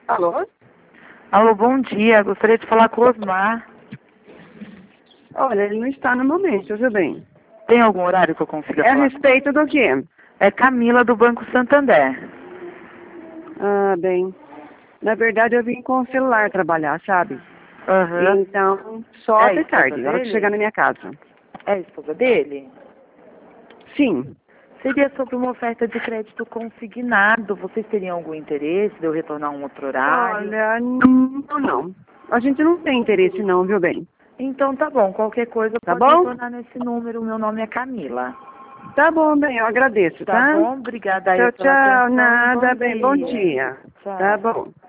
Alô? Alô, bom dia. Gostaria de falar com o Osmar. Olha, ele não está no momento, viu bem? Tem algum horário que eu consiga É a falar? respeito do quê? É Camila, do Banco Santander. Ah, bem. Na verdade, eu vim com o celular trabalhar, sabe? Aham. Então, só É a até esposa tarde, na hora que dele? chegar na minha casa. É a esposa dele? Sim. Seria sobre uma oferta de crédito consignado. Vocês teriam algum interesse de eu retornar um outro horário? Olha, não. A gente não tem interesse não, viu bem? Então tá bom. Qualquer coisa Tá pode bom? retornar nesse número. Meu nome é Camila. Tá bom, bem, eu agradeço, Tá tá? bom? Obrigada aí Tchau, pela tchau, atenção e nada, bom bem, bom dia. dia. Tá Tchau. bom.